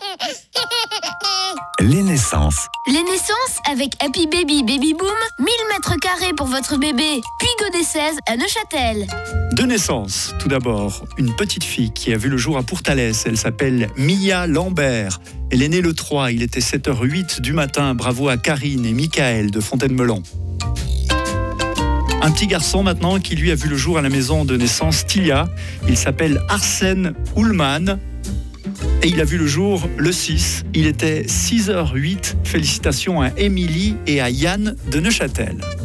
Les naissances. Les naissances avec Happy Baby Baby Boom, 1000 mètres carrés pour votre bébé, puis Godet 16 à Neuchâtel. Deux naissances. Tout d'abord, une petite fille qui a vu le jour à Pourtalès. Elle s'appelle Mia Lambert. Elle est née le 3, il était 7h08 du matin. Bravo à Karine et Michael de Fontaine-Melon. Un petit garçon maintenant qui lui a vu le jour à la maison de naissance Tilia. Il s'appelle Arsène Ullmann. Et il a vu le jour le 6. Il était 6h08. Félicitations à Émilie et à Yann de Neuchâtel.